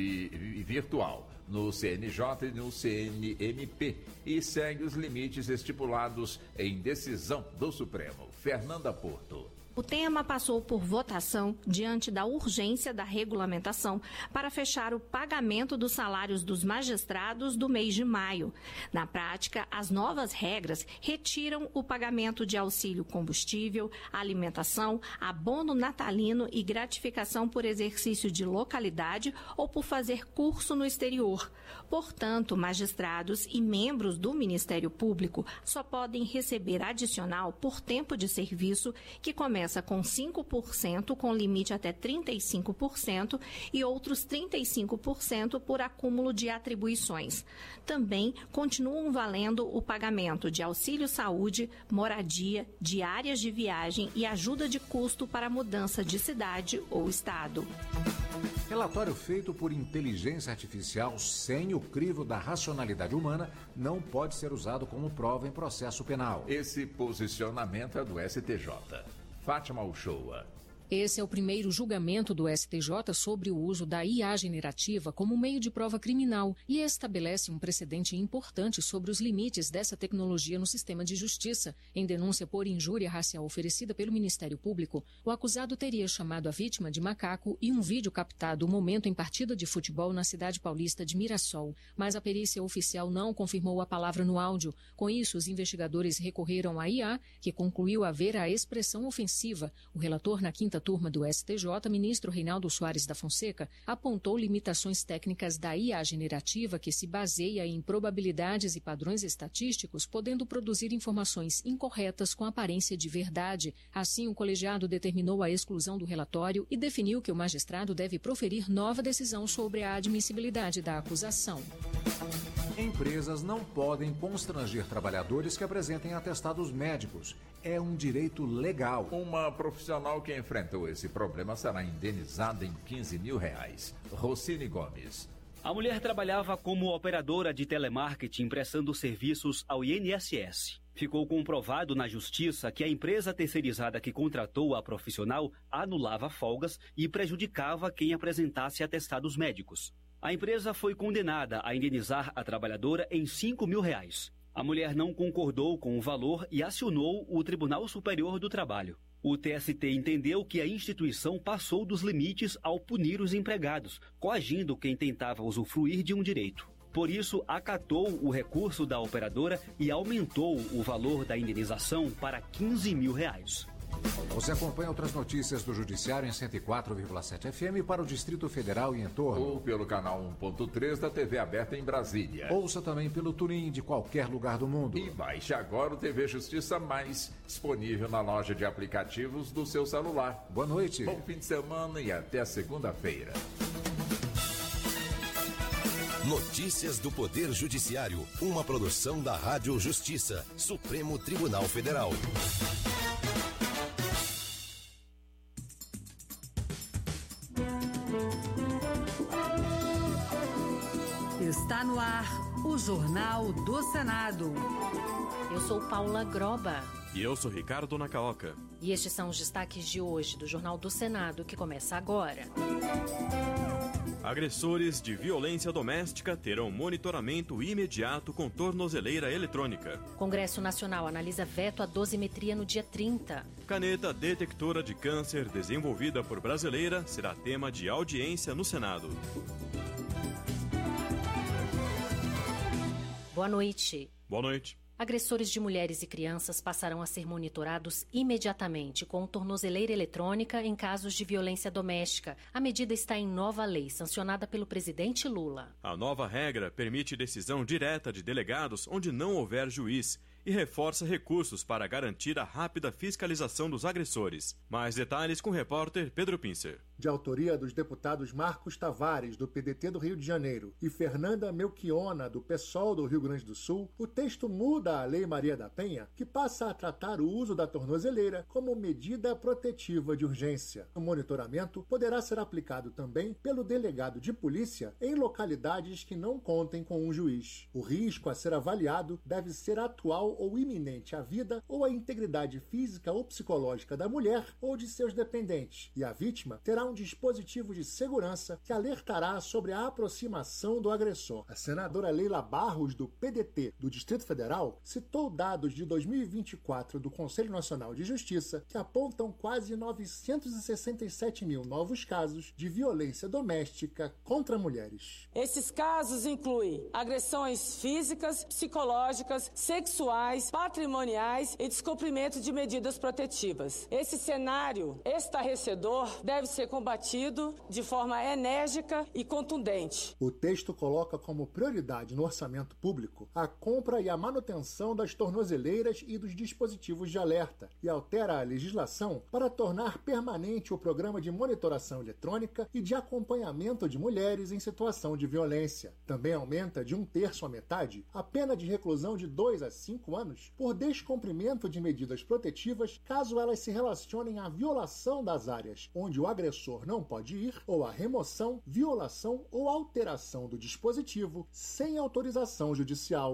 e virtual no CNJ e no CNMP e segue os limites estipulados em decisão do Supremo. Fernanda Porto. O tema passou por votação diante da urgência da regulamentação para fechar o pagamento dos salários dos magistrados do mês de maio. Na prática, as novas regras retiram o pagamento de auxílio combustível, alimentação, abono natalino e gratificação por exercício de localidade ou por fazer curso no exterior. Portanto, magistrados e membros do Ministério Público só podem receber adicional por tempo de serviço que começa com 5%, com limite até 35%, e outros 35% por acúmulo de atribuições. Também continuam valendo o pagamento de auxílio saúde, moradia, diárias de viagem e ajuda de custo para mudança de cidade ou estado. Relatório feito por inteligência artificial sem o crivo da racionalidade humana não pode ser usado como prova em processo penal. Esse posicionamento é do STJ. Fátima Uchoa. Esse é o primeiro julgamento do STJ sobre o uso da IA generativa como meio de prova criminal e estabelece um precedente importante sobre os limites dessa tecnologia no sistema de justiça. Em denúncia por injúria racial oferecida pelo Ministério Público, o acusado teria chamado a vítima de macaco e um vídeo captado o momento em partida de futebol na cidade paulista de Mirassol, mas a perícia oficial não confirmou a palavra no áudio. Com isso, os investigadores recorreram à IA, que concluiu haver a expressão ofensiva. O relator na quinta turma do STJ, ministro Reinaldo Soares da Fonseca, apontou limitações técnicas da IA generativa que se baseia em probabilidades e padrões estatísticos, podendo produzir informações incorretas com aparência de verdade. Assim, o colegiado determinou a exclusão do relatório e definiu que o magistrado deve proferir nova decisão sobre a admissibilidade da acusação. Empresas não podem constranger trabalhadores que apresentem atestados médicos. É um direito legal. Uma profissional que enfrentou esse problema será indenizada em R$15 mil. Rocine Gomes. A mulher trabalhava como operadora de telemarketing prestando serviços ao INSS. Ficou comprovado na justiça que a empresa terceirizada que contratou a profissional anulava folgas e prejudicava quem apresentasse atestados médicos. A empresa foi condenada a indenizar a trabalhadora em R$5 mil. A mulher não concordou com o valor e acionou o Tribunal Superior do Trabalho. O TST entendeu que a instituição passou dos limites ao punir os empregados, coagindo quem tentava usufruir de um direito. Por isso, acatou o recurso da operadora e aumentou o valor da indenização para R$15 mil. Você acompanha outras notícias do Judiciário em 104,7 FM para o Distrito Federal e entorno. Ou pelo canal 1.3 da TV aberta em Brasília. Ouça também pelo TuneIn de qualquer lugar do mundo. E baixe agora o TV Justiça Mais, disponível na loja de aplicativos do seu celular. Boa noite. Bom fim de semana e até segunda-feira. Notícias do Poder Judiciário, uma produção da Rádio Justiça, Supremo Tribunal Federal. Está no ar o Jornal do Senado. Eu sou Paula Groba. E eu sou Ricardo Nacaoca. E estes são os destaques de hoje do Jornal do Senado, que começa agora. Agressores de violência doméstica terão monitoramento imediato com tornozeleira eletrônica. Congresso Nacional analisa veto à dosimetria no dia 30. Caneta detectora de câncer desenvolvida por brasileira será tema de audiência no Senado. Boa noite. Boa noite. Agressores de mulheres e crianças passarão a ser monitorados imediatamente com tornozeleira eletrônica em casos de violência doméstica. A medida está em nova lei, sancionada pelo presidente Lula. A nova regra permite decisão direta de delegados onde não houver juiz e reforça recursos para garantir a rápida fiscalização dos agressores. Mais detalhes com o repórter Pedro Pincer. De autoria dos deputados Marcos Tavares, do PDT do Rio de Janeiro, e Fernanda Melchiona, do PSOL do Rio Grande do Sul, o texto muda a Lei Maria da Penha, que passa a tratar o uso da tornozeleira como medida protetiva de urgência. O monitoramento poderá ser aplicado também pelo delegado de polícia em localidades que não contem com um juiz. O risco a ser avaliado deve ser atual ou iminente à vida ou à integridade física ou psicológica da mulher ou de seus dependentes, e a vítima terá um dispositivo de segurança que alertará sobre a aproximação do agressor. A senadora Leila Barros, do PDT do Distrito Federal, citou dados de 2024 do Conselho Nacional de Justiça que apontam quase 967 mil novos casos de violência doméstica contra mulheres. Esses casos incluem agressões físicas, psicológicas, sexuais, patrimoniais e descumprimento de medidas protetivas. Esse cenário estarrecedor deve ser combatido de forma enérgica e contundente. O texto coloca como prioridade no orçamento público a compra e a manutenção das tornozeleiras e dos dispositivos de alerta e altera a legislação para tornar permanente o programa de monitoração eletrônica e de acompanhamento de mulheres em situação de violência. Também aumenta de 1/3 à metade a pena de reclusão de 2 a 5 anos por descumprimento de medidas protetivas caso elas se relacionem à violação das áreas onde o agressor não pode ir ou à remoção, violação ou alteração do dispositivo sem autorização judicial.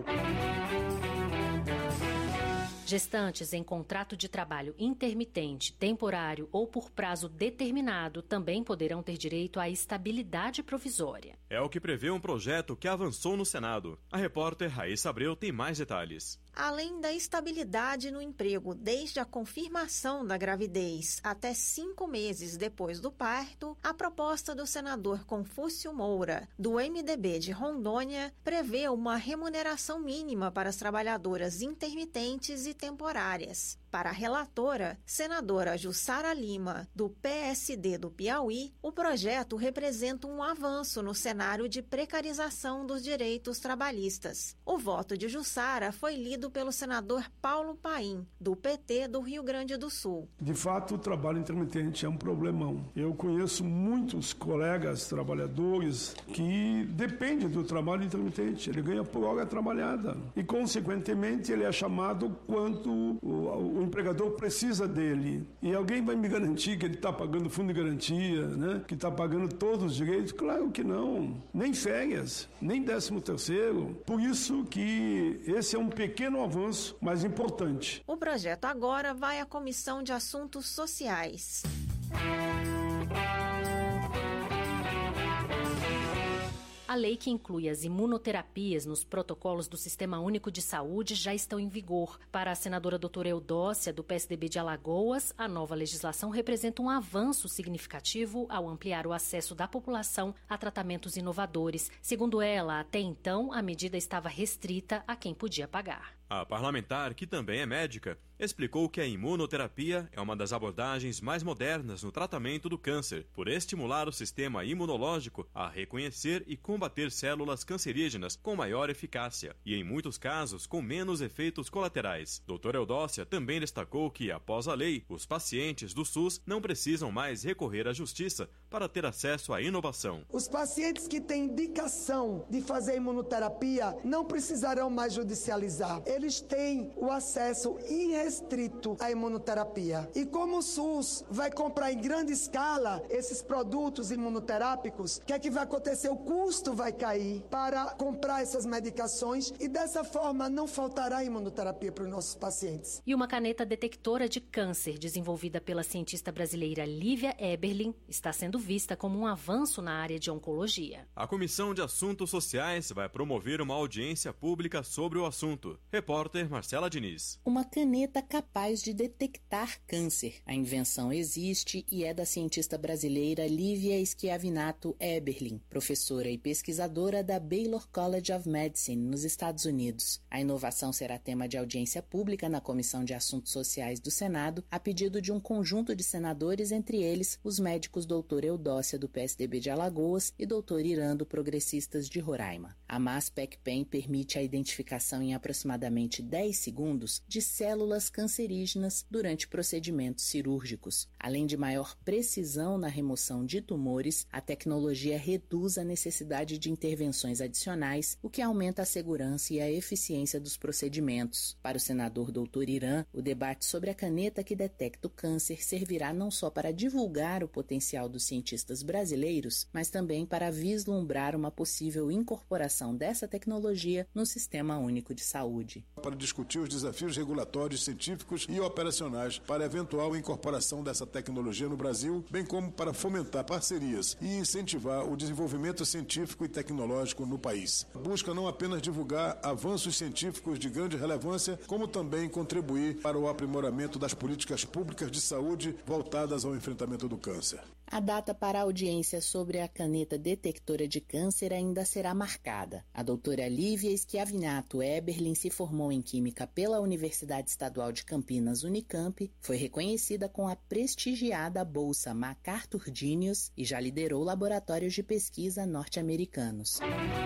Gestantes em contrato de trabalho intermitente, temporário ou por prazo determinado também poderão ter direito à estabilidade provisória. É o que prevê um projeto que avançou no Senado. A repórter Raíssa Abreu tem mais detalhes. Além da estabilidade no emprego desde a confirmação da gravidez até 5 meses depois do parto, a proposta do senador Confúcio Moura, do MDB de Rondônia, prevê uma remuneração mínima para as trabalhadoras intermitentes e temporárias. Para a relatora, senadora Jussara Lima, do PSD do Piauí, o projeto representa um avanço no cenário de precarização dos direitos trabalhistas. O voto de Jussara foi lido pelo senador Paulo Paim, do PT do Rio Grande do Sul. De fato, o trabalho intermitente é um problemão. Eu conheço muitos colegas trabalhadores que dependem do trabalho intermitente. Ele ganha por hora trabalhada e, consequentemente, ele é chamado quanto o empregador precisa dele. E alguém vai me garantir que ele está pagando fundo de garantia, né? Que está pagando todos os direitos? Claro que não. Nem férias, nem 13º. Por isso que esse é um pequeno avanço, mas importante. O projeto agora vai à Comissão de Assuntos Sociais. A lei que inclui as imunoterapias nos protocolos do Sistema Único de Saúde já estão em vigor. Para a senadora doutora Eudócia, do PSDB de Alagoas, a nova legislação representa um avanço significativo ao ampliar o acesso da população a tratamentos inovadores. Segundo ela, até então, a medida estava restrita a quem podia pagar. A parlamentar, que também é médica, explicou que a imunoterapia é uma das abordagens mais modernas no tratamento do câncer, por estimular o sistema imunológico a reconhecer e combater células cancerígenas com maior eficácia e, em muitos casos, com menos efeitos colaterais. Doutora Eudócia também destacou que, após a lei, os pacientes do SUS não precisam mais recorrer à justiça para ter acesso à inovação. Os pacientes que têm indicação de fazer imunoterapia não precisarão mais judicializar. Eles têm o acesso irrestrito à imunoterapia. E como o SUS vai comprar em grande escala esses produtos imunoterápicos, o que é que vai acontecer? O custo vai cair para comprar essas medicações e dessa forma não faltará imunoterapia para os nossos pacientes. E uma caneta detectora de câncer desenvolvida pela cientista brasileira Lívia Eberlin está sendo vista como um avanço na área de oncologia. A Comissão de Assuntos Sociais vai promover uma audiência pública sobre o assunto. Repórter Marcela Diniz. Uma caneta capaz de detectar câncer. A invenção existe e é da cientista brasileira Lívia Schiavinato Eberlin, professora e pesquisadora da Baylor College of Medicine, nos Estados Unidos. A inovação será tema de audiência pública na Comissão de Assuntos Sociais do Senado, a pedido de um conjunto de senadores, entre eles os médicos Dr. Eudócia, do PSDB de Alagoas, e Dr. Irã, do Progressistas de Roraima. A Mass-Spec-Pen permite a identificação em aproximadamente 10 segundos de células cancerígenas durante procedimentos cirúrgicos. Além de maior precisão na remoção de tumores, a tecnologia reduz a necessidade de intervenções adicionais, o que aumenta a segurança e a eficiência dos procedimentos. Para o senador Dr. Irã, o debate sobre a caneta que detecta o câncer servirá não só para divulgar o potencial dos cientistas brasileiros, mas também para vislumbrar uma possível incorporação dessa tecnologia no Sistema Único de Saúde. Para discutir os desafios regulatórios, científicos e operacionais para a eventual incorporação dessa tecnologia no Brasil, bem como para fomentar parcerias e incentivar o desenvolvimento científico e tecnológico no país. Busca não apenas divulgar avanços científicos de grande relevância, como também contribuir para o aprimoramento das políticas públicas de saúde voltadas ao enfrentamento do câncer. A data para a audiência sobre a caneta detectora de câncer ainda será marcada. A doutora Lívia Schiavinato Eberlin se formou em Química pela Universidade Estadual de Campinas, Unicamp, foi reconhecida com a prestigiada Bolsa MacArthur Genius e já liderou laboratórios de pesquisa norte-americanos.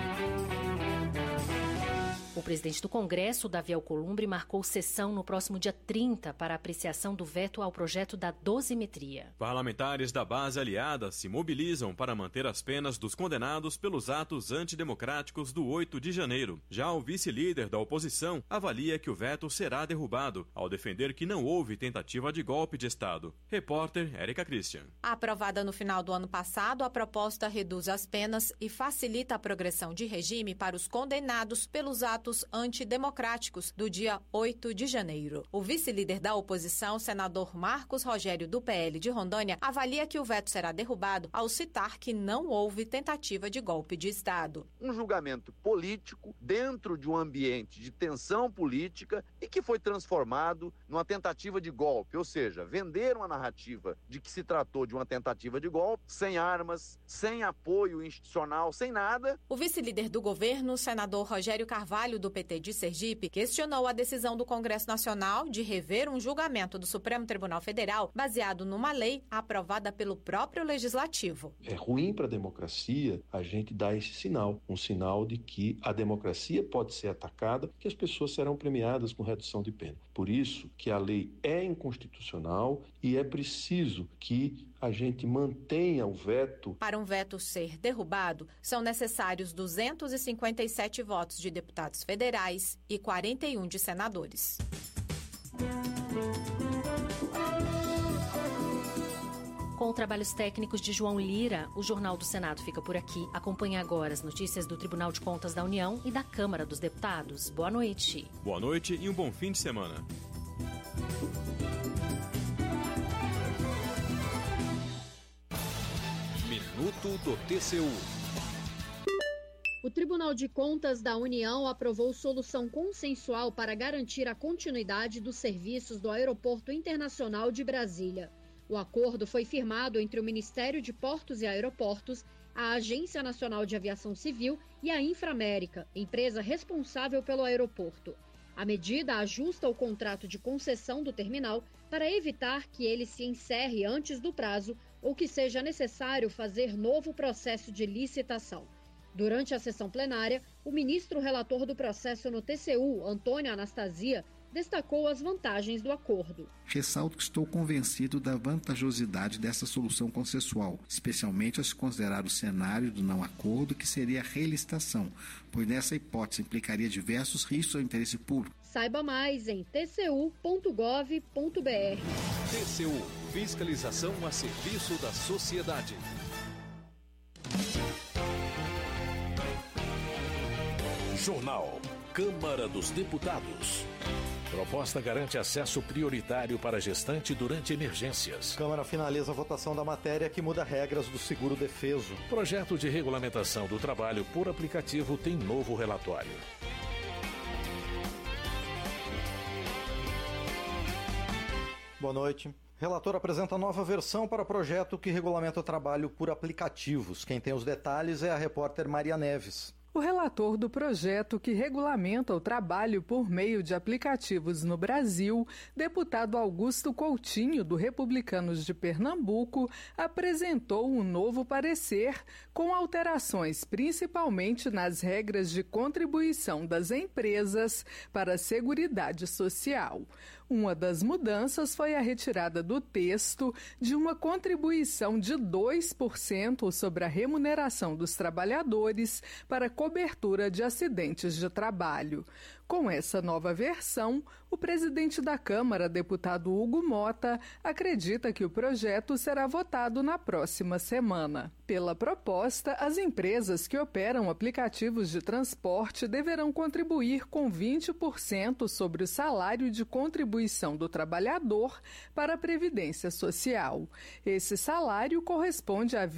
O presidente do Congresso, Davi Alcolumbre, marcou sessão no próximo dia 30 para apreciação do veto ao projeto da dosimetria. Parlamentares da base aliada se mobilizam para manter as penas dos condenados pelos atos antidemocráticos do 8 de janeiro. Já o vice-líder da oposição avalia que o veto será derrubado, ao defender que não houve tentativa de golpe de Estado. Repórter Érica Christian. Aprovada no final do ano passado, a proposta reduz as penas e facilita a progressão de regime para os condenados pelos atos antidemocráticos do dia 8 de janeiro. O vice-líder da oposição, senador Marcos Rogério, do PL de Rondônia, avalia que o veto será derrubado ao citar que não houve tentativa de golpe de Estado. Um julgamento político dentro de um ambiente de tensão política e que foi transformado numa tentativa de golpe, ou seja, venderam a narrativa de que se tratou de uma tentativa de golpe, sem armas, sem apoio institucional, sem nada. O vice-líder do governo, senador Rogério Carvalho, do PT de Sergipe, questionou a decisão do Congresso Nacional de rever um julgamento do Supremo Tribunal Federal baseado numa lei aprovada pelo próprio Legislativo. É ruim para a democracia a gente dar esse sinal, um sinal de que a democracia pode ser atacada, que as pessoas serão premiadas com redução de pena. Por isso que a lei é inconstitucional e é preciso que a gente mantenha o veto. Para um veto ser derrubado, são necessários 257 votos de deputados federais e 41 de senadores. Com trabalhos técnicos de João Lira, o Jornal do Senado fica por aqui. Acompanhe agora as notícias do Tribunal de Contas da União e da Câmara dos Deputados. Boa noite. Boa noite e um bom fim de semana. Minuto do TCU. O Tribunal de Contas da União aprovou solução consensual para garantir a continuidade dos serviços do Aeroporto Internacional de Brasília. O acordo foi firmado entre o Ministério de Portos e Aeroportos, a Agência Nacional de Aviação Civil e a Inframérica, empresa responsável pelo aeroporto. A medida ajusta o contrato de concessão do terminal para evitar que ele se encerre antes do prazo ou que seja necessário fazer novo processo de licitação. Durante a sessão plenária, o ministro relator do processo no TCU, Antônio Anastasia, destacou as vantagens do acordo. Ressalto que estou convencido da vantajosidade dessa solução consensual, especialmente ao se considerar o cenário do não acordo, que seria a relicitação, pois nessa hipótese implicaria diversos riscos ao interesse público. Saiba mais em tcu.gov.br. TCU, fiscalização a serviço da sociedade. Jornal Câmara dos Deputados. Proposta garante acesso prioritário para gestante durante emergências. Câmara finaliza a votação da matéria que muda regras do seguro defeso. Projeto de regulamentação do trabalho por aplicativo tem novo relatório. Boa noite. Relator apresenta nova versão para projeto que regulamenta o trabalho por aplicativos. Quem tem os detalhes é a repórter Maria Neves. O relator do projeto que regulamenta o trabalho por meio de aplicativos no Brasil, deputado Augusto Coutinho, do Republicanos de Pernambuco, apresentou um novo parecer com alterações principalmente nas regras de contribuição das empresas para a Seguridade Social. Uma das mudanças foi a retirada do texto de uma contribuição de 2% sobre a remuneração dos trabalhadores para cobertura de acidentes de trabalho. Com essa nova versão, o presidente da Câmara, deputado Hugo Mota, acredita que o projeto será votado na próxima semana. Pela proposta, as empresas que operam aplicativos de transporte deverão contribuir com 20% sobre o salário de contribuição do trabalhador para a Previdência Social. Esse salário corresponde a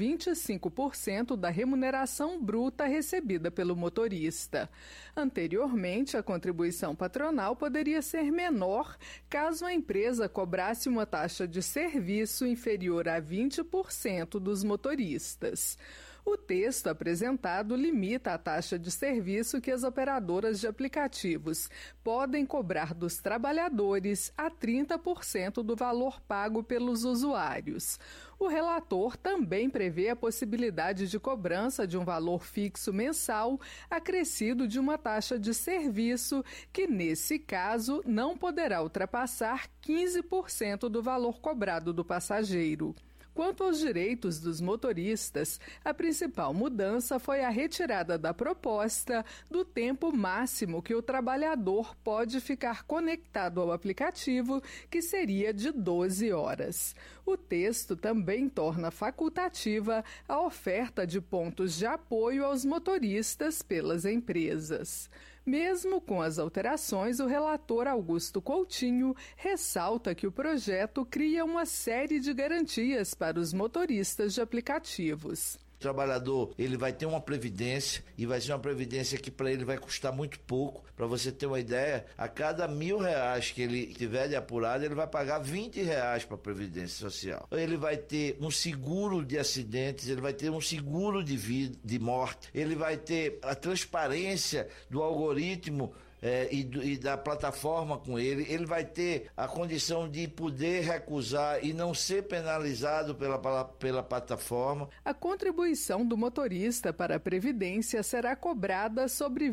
25% da remuneração bruta recebida pelo motorista. Anteriormente, a contribuição patronal poderia ser menor caso a empresa cobrasse uma taxa de serviço inferior a 20% dos motoristas. O texto apresentado limita a taxa de serviço que as operadoras de aplicativos podem cobrar dos trabalhadores a 30% do valor pago pelos usuários. O relator também prevê a possibilidade de cobrança de um valor fixo mensal acrescido de uma taxa de serviço que, nesse caso, não poderá ultrapassar 15% do valor cobrado do passageiro. Quanto aos direitos dos motoristas, a principal mudança foi a retirada da proposta do tempo máximo que o trabalhador pode ficar conectado ao aplicativo, que seria de 12 horas. O texto também torna facultativa a oferta de pontos de apoio aos motoristas pelas empresas. Mesmo com as alterações, o relator Augusto Coutinho ressalta que o projeto cria uma série de garantias para os motoristas de aplicativos. O trabalhador, ele vai ter uma previdência e vai ser uma previdência que para ele vai custar muito pouco. Para você ter uma ideia, a cada R$1.000 que ele tiver de apurado, ele vai pagar R$20 para a Previdência Social. Ele vai ter um seguro de acidentes, ele vai ter um seguro de vida, de morte, ele vai ter a transparência do algoritmo e da plataforma com ele vai ter a condição de poder recusar e não ser penalizado pela plataforma. A contribuição do motorista para a Previdência será cobrada sobre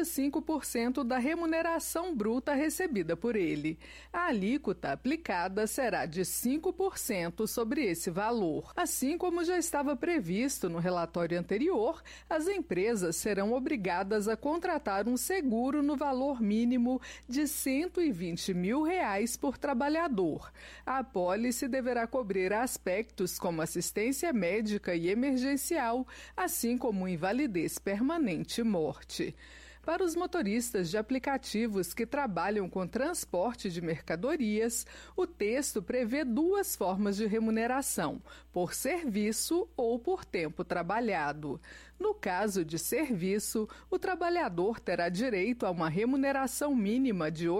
25% da remuneração bruta recebida por ele. A alíquota aplicada será de 5% sobre esse valor. Assim como já estava previsto no relatório anterior, as empresas serão obrigadas a contratar um seguro no valor mínimo de R$120 mil por trabalhador. A apólice deverá cobrir aspectos como assistência médica e emergencial, assim como invalidez permanente e morte. Para os motoristas de aplicativos que trabalham com transporte de mercadorias, o texto prevê duas formas de remuneração, por serviço ou por tempo trabalhado. No caso de serviço, o trabalhador terá direito a uma remuneração mínima de R$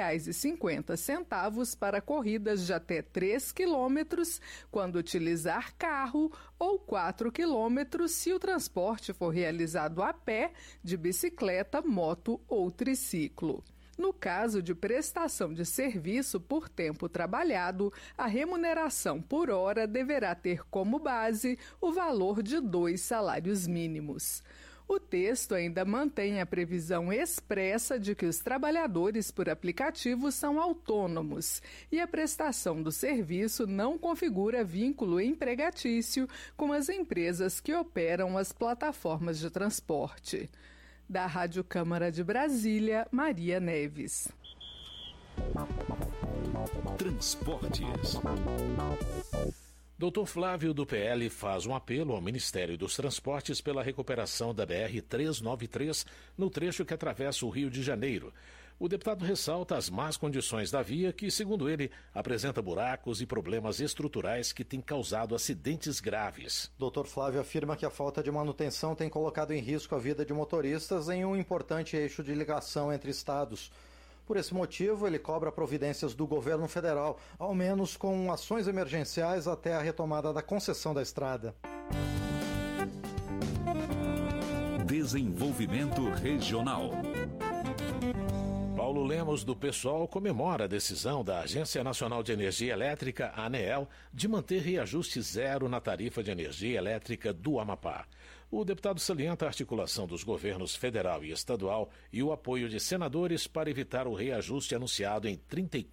8,50 para corridas de até 3 quilômetros quando utilizar carro ou 4 quilômetros se o transporte for realizado a pé, de bicicleta, moto ou triciclo. No caso de prestação de serviço por tempo trabalhado, a remuneração por hora deverá ter como base o valor de 2 salários mínimos. O texto ainda mantém a previsão expressa de que os trabalhadores por aplicativo são autônomos e a prestação do serviço não configura vínculo empregatício com as empresas que operam as plataformas de transporte. Da Rádio Câmara de Brasília, Maria Neves. Transportes. Dr. Flávio, do PL, faz um apelo ao Ministério dos Transportes pela recuperação da BR-393 no trecho que atravessa o Rio de Janeiro. O deputado ressalta as más condições da via que, segundo ele, apresenta buracos e problemas estruturais que têm causado acidentes graves. Dr. Flávio afirma que a falta de manutenção tem colocado em risco a vida de motoristas em um importante eixo de ligação entre estados. Por esse motivo, ele cobra providências do governo federal, ao menos com ações emergenciais até a retomada da concessão da estrada. Desenvolvimento Regional. Paulo Lemos, do PSOL, comemora a decisão da Agência Nacional de Energia Elétrica, ANEEL, de manter reajuste zero na tarifa de energia elétrica do Amapá. O deputado salienta a articulação dos governos federal e estadual e o apoio de senadores para evitar o reajuste anunciado em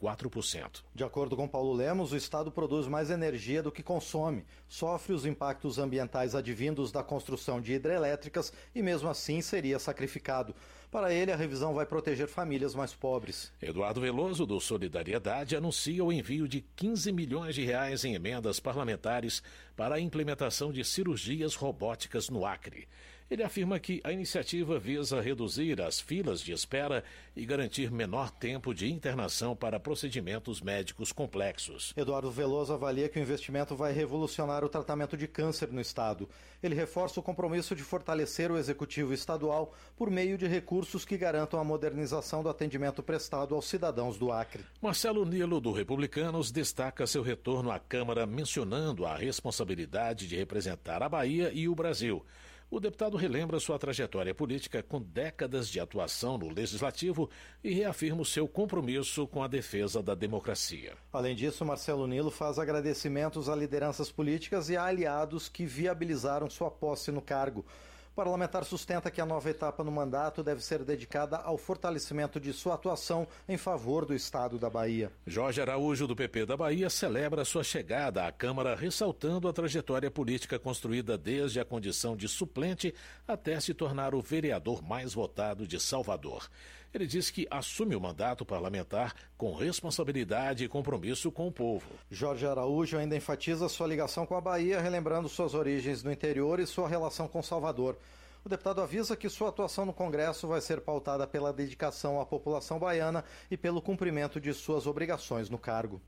34%. De acordo com Paulo Lemos, o Estado produz mais energia do que consome, sofre os impactos ambientais advindos da construção de hidrelétricas e mesmo assim seria sacrificado. Para ele, a revisão vai proteger famílias mais pobres. Eduardo Veloso, do Solidariedade, anuncia o envio de 15 milhões de reais em emendas parlamentares para a implementação de cirurgias robóticas no Acre. Ele afirma que a iniciativa visa reduzir as filas de espera e garantir menor tempo de internação para procedimentos médicos complexos. Eduardo Veloso avalia que o investimento vai revolucionar o tratamento de câncer no estado. Ele reforça o compromisso de fortalecer o executivo estadual por meio de recursos que garantam a modernização do atendimento prestado aos cidadãos do Acre. Marcelo Nilo, do Republicanos, destaca seu retorno à Câmara mencionando a responsabilidade de representar a Bahia e o Brasil. O deputado relembra sua trajetória política com décadas de atuação no Legislativo e reafirma o seu compromisso com a defesa da democracia. Além disso, Marcelo Nilo faz agradecimentos a lideranças políticas e a aliados que viabilizaram sua posse no cargo. O parlamentar sustenta que a nova etapa no mandato deve ser dedicada ao fortalecimento de sua atuação em favor do Estado da Bahia. Jorge Araújo, do PP da Bahia, celebra sua chegada à Câmara, ressaltando a trajetória política construída desde a condição de suplente até se tornar o vereador mais votado de Salvador. Ele diz que assume o mandato parlamentar com responsabilidade e compromisso com o povo. Jorge Araújo ainda enfatiza sua ligação com a Bahia, relembrando suas origens no interior e sua relação com Salvador. O deputado avisa que sua atuação no Congresso vai ser pautada pela dedicação à população baiana e pelo cumprimento de suas obrigações no cargo.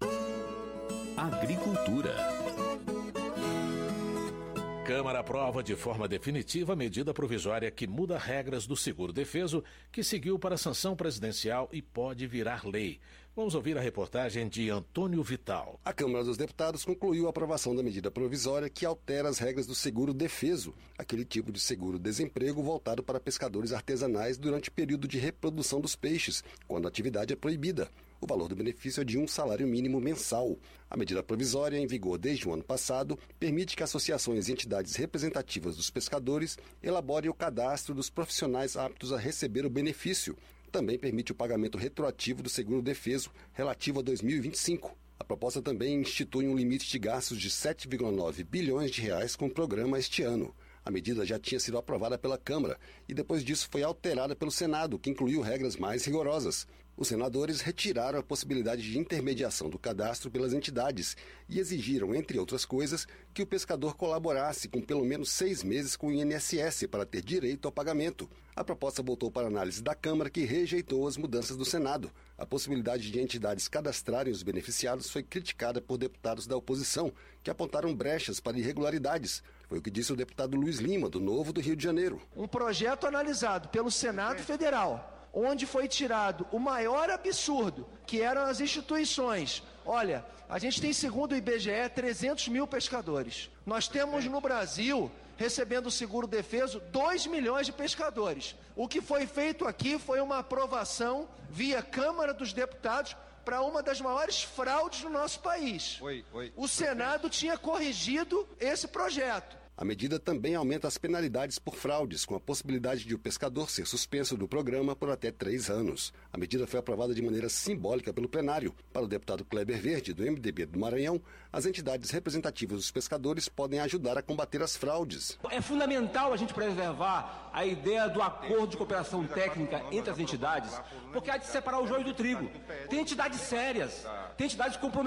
Agricultura. Câmara aprova de forma definitiva a medida provisória que muda regras do seguro-defeso, que seguiu para a sanção presidencial e pode virar lei. Vamos ouvir a reportagem de Antônio Vital. A Câmara dos Deputados concluiu a aprovação da medida provisória que altera as regras do seguro-defeso, aquele tipo de seguro-desemprego voltado para pescadores artesanais durante o período de reprodução dos peixes, quando a atividade é proibida. O valor do benefício é de um salário mínimo mensal. A medida provisória, em vigor desde o ano passado, permite que associações e entidades representativas dos pescadores elaborem o cadastro dos profissionais aptos a receber o benefício. Também permite o pagamento retroativo do seguro-defeso relativo a 2025. A proposta também institui um limite de gastos de 7,9 bilhões de reais com o programa este ano. A medida já tinha sido aprovada pela Câmara e depois disso foi alterada pelo Senado, que incluiu regras mais rigorosas. Os senadores retiraram a possibilidade de intermediação do cadastro pelas entidades e exigiram, entre outras coisas, que o pescador colaborasse com pelo menos 6 meses com o INSS para ter direito ao pagamento. A proposta voltou para análise da Câmara, que rejeitou as mudanças do Senado. A possibilidade de entidades cadastrarem os beneficiados foi criticada por deputados da oposição, que apontaram brechas para irregularidades. Foi o que disse o deputado Luiz Lima, do Novo do Rio de Janeiro. Um projeto analisado pelo Senado Federal, onde foi tirado o maior absurdo, que eram as instituições. Olha, a gente tem, segundo o IBGE, 300 mil pescadores. Nós temos no Brasil, recebendo o seguro-defeso, 2 milhões de pescadores. O que foi feito aqui foi uma aprovação via Câmara dos Deputados para uma das maiores fraudes do nosso país. O Senado tinha corrigido esse projeto. A medida também aumenta as penalidades por fraudes, com a possibilidade de o pescador ser suspenso do programa por até 3 anos. A medida foi aprovada de maneira simbólica pelo plenário. Para o deputado Kleber Verde, do MDB do Maranhão, as entidades representativas dos pescadores podem ajudar a combater as fraudes. É fundamental a gente preservar a ideia do acordo de cooperação técnica entre as entidades, porque há de separar o joio do trigo. Tem entidades sérias, tem entidades comprometidas